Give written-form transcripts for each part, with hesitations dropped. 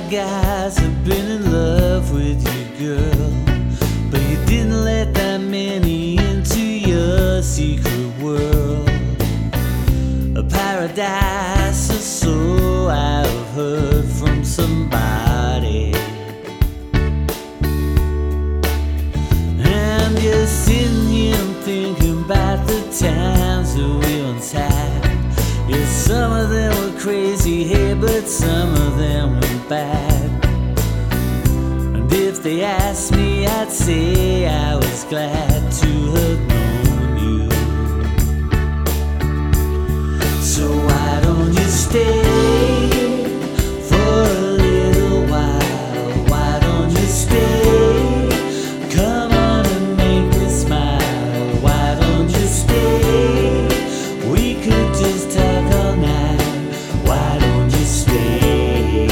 of guys have been in love with you, girl, but you didn't let that many into your secret world. A paradise or so I've heard from somebody. And you're sitting here thinking about the times that we once had. Yeah, some of them were crazy, hey, but some of them went bad. And if they asked me, I'd say I was glad to have known you. So why don't you stay for a little while? Why don't you stay? Come on and make me smile. Why don't you stay? We could just talk all night. Why don't you stay?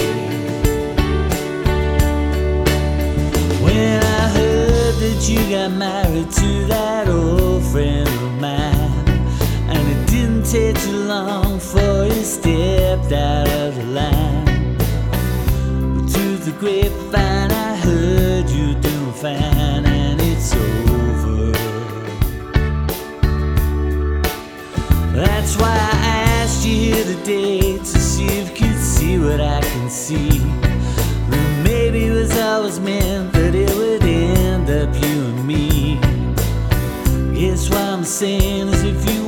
When I heard that you got married to that old friend of mine, and it didn't take too long for you stepped out of the line. But through the grapevine I heard you doing fine, and it's over. That's why I asked you here today, to see if you could see what I can see. That maybe it was always meant that it would end up you and me. Guess what I'm saying is, if you